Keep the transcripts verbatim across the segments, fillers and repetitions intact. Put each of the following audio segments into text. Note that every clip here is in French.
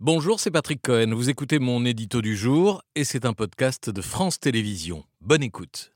Bonjour, c'est Patrick Cohen. Vous écoutez mon édito du jour et c'est un podcast de France Télévisions. Bonne écoute.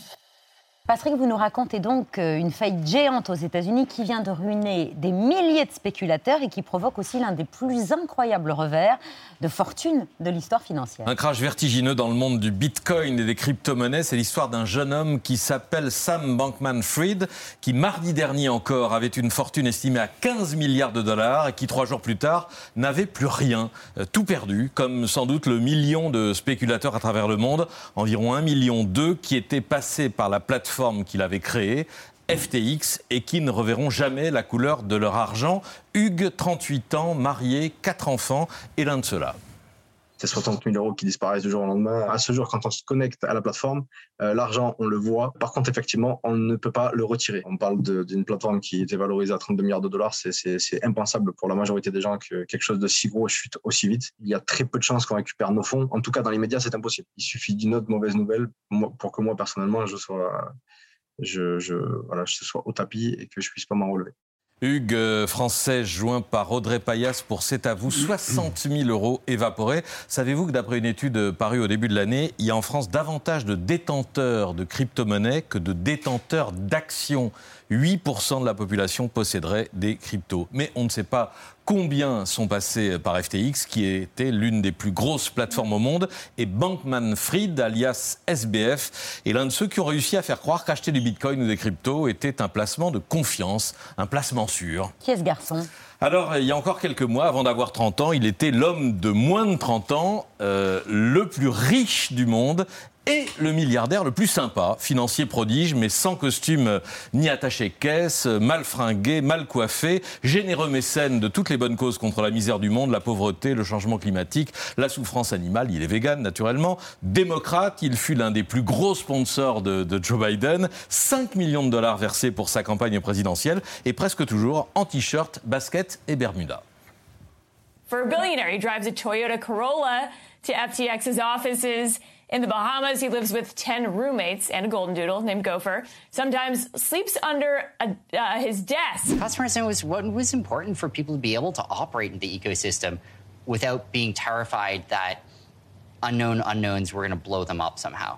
Patrick, vous nous racontez donc une faillite géante aux États-Unis qui vient de ruiner des milliers de spéculateurs et qui provoque aussi l'un des plus incroyables revers de fortune de l'histoire financière. Un crash vertigineux dans le monde du bitcoin et des crypto-monnaies. C'est l'histoire d'un jeune homme qui s'appelle Sam Bankman-Fried, qui mardi dernier encore avait une fortune estimée à quinze milliards de dollars et qui trois jours plus tard n'avait plus rien, tout perdu, comme sans doute le million de spéculateurs à travers le monde, environ un million deux qui étaient passés par la plateforme qu'il avait créée, F T X, et qui ne reverront jamais la couleur de leur argent. Hugues, trente-huit ans, marié, quatre enfants, et l'un de ceux-là. C'est soixante mille euros qui disparaissent du jour au lendemain. À ce jour, quand on se connecte à la plateforme, euh, l'argent, on le voit. Par contre, effectivement, on ne peut pas le retirer. On parle de, d'une plateforme qui était valorisée à trente-deux milliards de dollars. C'est, c'est, c'est impensable pour la majorité des gens que quelque chose de si gros chute aussi vite. Il y a très peu de chances qu'on récupère nos fonds. En tout cas, dans les médias, c'est impossible. Il suffit d'une autre mauvaise nouvelle pour que moi, personnellement, je sois, je, je, voilà, je sois au tapis et que je puisse pas m'en relever. Hugues, euh, français, joint par Audrey Payas pour C'est à vous, soixante mille euros évaporés. Savez-vous que d'après une étude parue au début de l'année, il y a en France davantage de détenteurs de crypto-monnaies que de détenteurs d'actions. huit pour cent de la population posséderait des cryptos. Mais on ne sait pas combien sont passés par F T X, qui était l'une des plus grosses plateformes au monde. Et Bankman-Fried, alias S B F, est l'un de ceux qui ont réussi à faire croire qu'acheter du bitcoin ou des cryptos était un placement de confiance, un placement sûr. Qui est ce garçon ? Alors, il y a encore quelques mois, avant d'avoir trente ans, il était l'homme de moins de trente ans, euh, le plus riche du monde et le milliardaire le plus sympa, financier prodige, mais sans costume ni attaché caisse, mal fringué, mal coiffé, généreux mécène de toutes les bonnes causes contre la misère du monde, la pauvreté, le changement climatique, la souffrance animale. Il est vegan, naturellement. Démocrate, il fut l'un des plus gros sponsors de, de Joe Biden. cinq millions de dollars versés pour sa campagne présidentielle et presque toujours en t-shirt, basket et bermuda. For a billionaire, he drives a Toyota Corolla to F T X's offices in the Bahamas. He lives with ten roommates and a golden doodle named Gopher. Sometimes sleeps under a, uh, his desk. Customers know what was important for people to be able to operate in the ecosystem without being terrified that unknown unknowns were going to blow them up somehow.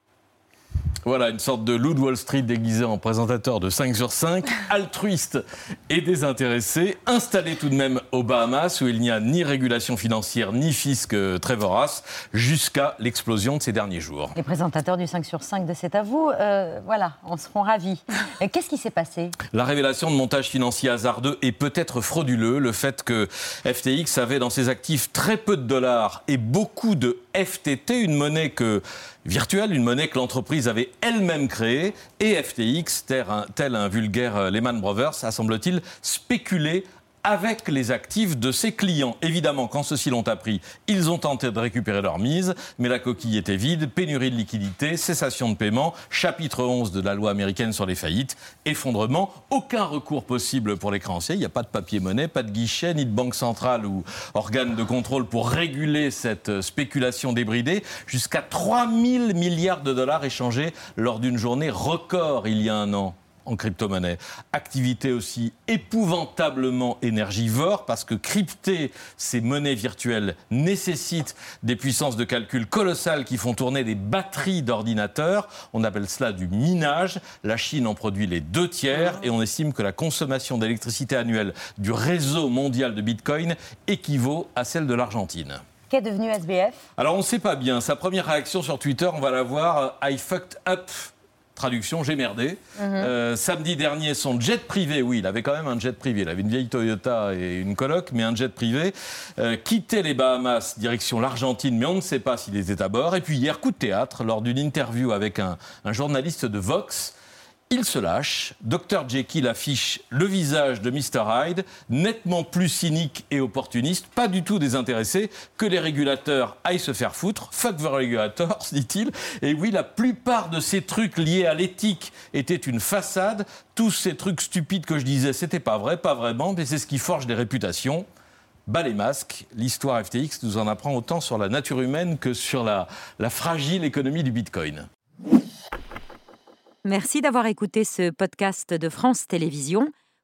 Voilà, une sorte de loup de Wall Street déguisé en présentateur de cinq sur cinq, altruiste et désintéressé, installé tout de même aux Bahamas, où il n'y a ni régulation financière ni fisc très vorace, jusqu'à l'explosion de ces derniers jours. Les présentateurs du cinq sur cinq de C'est à vous, euh, voilà, en seront ravis. Qu'est-ce qui s'est passé ? La révélation de montages financiers hasardeux et peut-être frauduleux, le fait que F T X avait dans ses actifs très peu de dollars et beaucoup de F T T, une monnaie que... virtuelle, une monnaie que l'entreprise avait elle-même créée, et F T X, tel un, tel un vulgaire Lehman Brothers, a semble-t-il spéculé avec les actifs de ses clients. Évidemment, quand ceux-ci l'ont appris, ils ont tenté de récupérer leur mise, mais la coquille était vide, pénurie de liquidités, cessation de paiement, chapitre onze de la loi américaine sur les faillites, effondrement, aucun recours possible pour les créanciers, il n'y a pas de papier-monnaie, pas de guichet, ni de banque centrale ou organe de contrôle pour réguler cette spéculation débridée, jusqu'à trois mille milliards de dollars échangés lors d'une journée record il y a un an. En crypto-monnaie. Activité aussi épouvantablement énergivore parce que crypter ces monnaies virtuelles nécessite des puissances de calcul colossales qui font tourner des batteries d'ordinateurs. On appelle cela du minage. La Chine en produit les deux tiers et on estime que la consommation d'électricité annuelle du réseau mondial de Bitcoin équivaut à celle de l'Argentine. Qu'est devenu S B F ? Alors on ne sait pas bien. Sa première réaction sur Twitter, on va la voir, I fucked up. Traduction, j'ai merdé. Mmh. Euh, samedi dernier, son jet privé, oui, il avait quand même un jet privé, il avait une vieille Toyota et une coloc, mais un jet privé, euh, quittait les Bahamas, direction l'Argentine, mais on ne sait pas s'il était à bord. Et puis hier, coup de théâtre, lors d'une interview avec un, un journaliste de Vox, il se lâche, docteur Jekyll affiche le visage de mister Hyde, nettement plus cynique et opportuniste, pas du tout désintéressé, que les régulateurs aillent se faire foutre, fuck the regulators, dit-il. Et oui, la plupart de ces trucs liés à l'éthique étaient une façade, tous ces trucs stupides que je disais, c'était pas vrai, pas vraiment, mais c'est ce qui forge des réputations. Bas les masques, l'histoire F T X nous en apprend autant sur la nature humaine que sur la, la fragile économie du Bitcoin. Merci d'avoir écouté ce podcast de France Télévisions.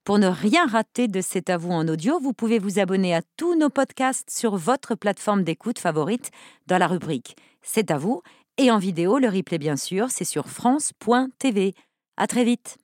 Pour ne rien rater de C'est à vous en audio, vous pouvez vous abonner à tous nos podcasts sur votre plateforme d'écoute favorite dans la rubrique C'est à vous. Et en vidéo, le replay bien sûr, c'est sur France point T V. À très vite.